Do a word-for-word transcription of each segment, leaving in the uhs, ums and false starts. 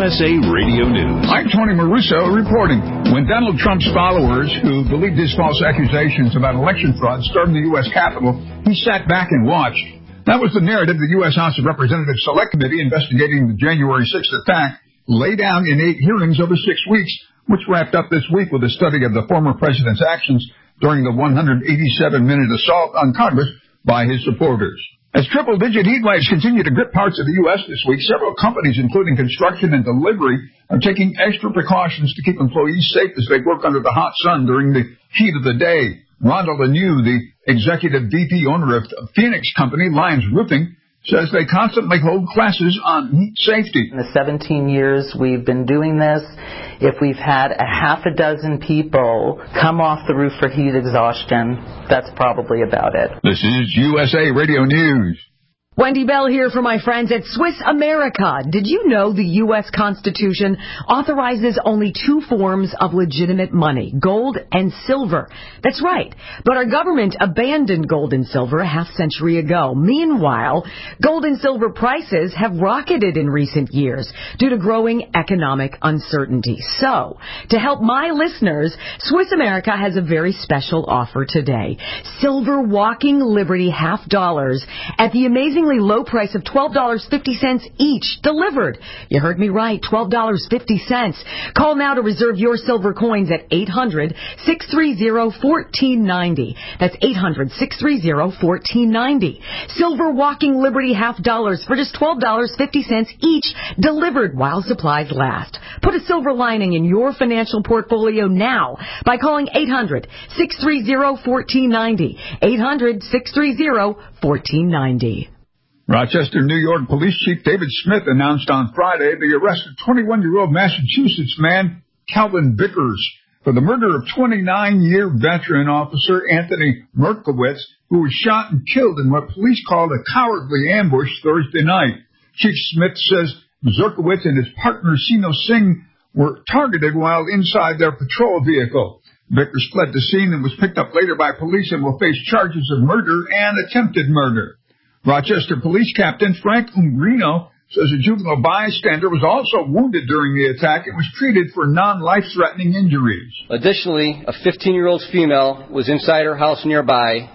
S A Radio News. I'm Tony Maruso reporting. When Donald Trump's followers, who believed his false accusations about election fraud, stormed the U S Capitol, he sat back and watched. That was the narrative the U S House of Representatives Select Committee investigating the January sixth attack laid out in eight hearings over six weeks, which wrapped up this week with a study of the former president's actions during the one hundred eighty-seven minute assault on Congress by his supporters. As triple-digit heat waves continue to grip parts of the U S this week, several companies, including construction and delivery, are taking extra precautions to keep employees safe as they work under the hot sun during the heat of the day. Rhonda Laniu, the executive V P owner of Phoenix company Lyons Roofing, says they constantly hold classes on heat safety. In the seventeen years we've been doing this, if we've had a half a dozen people come off the roof for heat exhaustion, that's probably about it. This is U S A Radio News. Wendy Bell here for my friends at Swiss America. Did you know the U S Constitution authorizes only two forms of legitimate money, gold and silver? That's right. But our government abandoned gold and silver a half century ago. Meanwhile, gold and silver prices have rocketed in recent years due to growing economic uncertainty. So, to help my listeners, Swiss America has a very special offer today. Silver Walking Liberty half dollars at the amazing low price of twelve dollars and fifty cents each, delivered. You heard me right, twelve dollars and fifty cents. Call now to reserve your silver coins at eight hundred, six three zero, one four nine zero. That's eight hundred, six three zero, one four nine zero. Silver Walking Liberty half dollars for just twelve dollars and fifty cents each, delivered while supplies last. Put a silver lining in your financial portfolio now by calling eight hundred, six three zero, one four nine zero. eight hundred, six three zero, one four nine zero. Rochester, New York Police Chief David Smith announced on Friday the arrest of twenty-one-year-old Massachusetts man Calvin Vickers for the murder of twenty-nine-year veteran officer Anthony Merkowitz, who was shot and killed in what police called a cowardly ambush Thursday night. Chief Smith says Zerkowitz and his partner Sino Singh were targeted while inside their patrol vehicle. Vickers fled the scene and was picked up later by police and will face charges of murder and attempted murder. Rochester Police Captain Frank Umbrino says a juvenile bystander was also wounded during the attack and was treated for non-life-threatening injuries. Additionally, a fifteen-year-old female was inside her house nearby,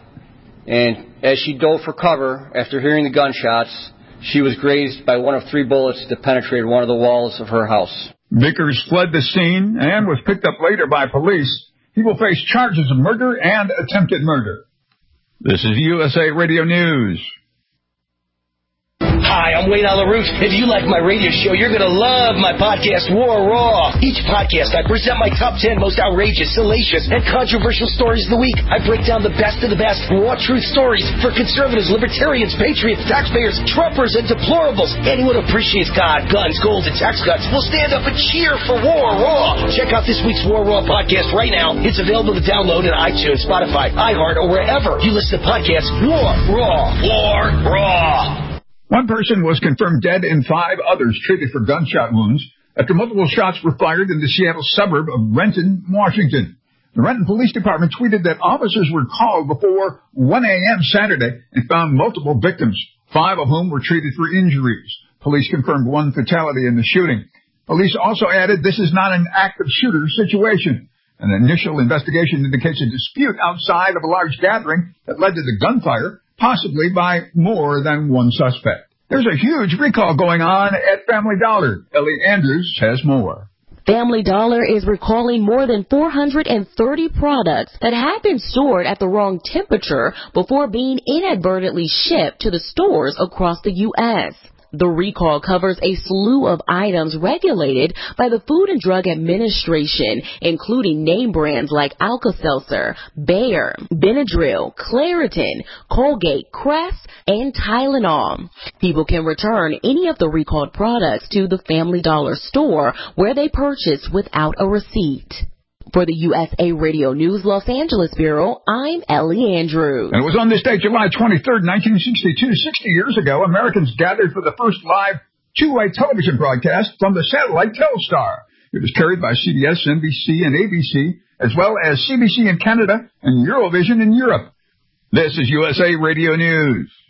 and as she dove for cover after hearing the gunshots, she was grazed by one of three bullets that penetrated one of the walls of her house. Vickers fled the scene and was picked up later by police. He will face charges of murder and attempted murder. This is U S A Radio News. Hi, I'm Wayne on the Roof. If you like my radio show, you're going to love my podcast, War Raw. Each podcast, I present my top ten most outrageous, salacious, and controversial stories of the week. I break down the best of the best raw truth stories for conservatives, libertarians, patriots, taxpayers, Trumpers, and deplorables. Anyone who appreciates God, guns, gold, and tax cuts will stand up and cheer for War Raw. Check out this week's War Raw podcast right now. It's available to download in iTunes, Spotify, iHeart, or wherever you listen to podcasts. War Raw. War Raw. One person was confirmed dead and five others treated for gunshot wounds after multiple shots were fired in the Seattle suburb of Renton, Washington. The Renton Police Department tweeted that officers were called before one a.m. Saturday and found multiple victims, five of whom were treated for injuries. Police confirmed one fatality in the shooting. Police also added this is not an active shooter situation. An initial investigation indicates a dispute outside of a large gathering that led to the gunfire, possibly by more than one suspect. There's a huge recall going on at Family Dollar. Ellie Andrews has more. Family Dollar is recalling more than four hundred thirty products that had been stored at the wrong temperature before being inadvertently shipped to the stores across the U S The recall covers a slew of items regulated by the Food and Drug Administration, including name brands like Alka-Seltzer, Bayer, Benadryl, Claritin, Colgate, Crest, and Tylenol. People can return any of the recalled products to the Family Dollar store where they purchased without a receipt. For the U S A Radio News Los Angeles Bureau, I'm Ellie Andrews. And it was on this day, July twenty-third, nineteen sixty-two, sixty years ago, Americans gathered for the first live two-way television broadcast from the satellite Telstar. It was carried by C B S, N B C, and A B C, as well as C B C in Canada and Eurovision in Europe. This is U S A Radio News.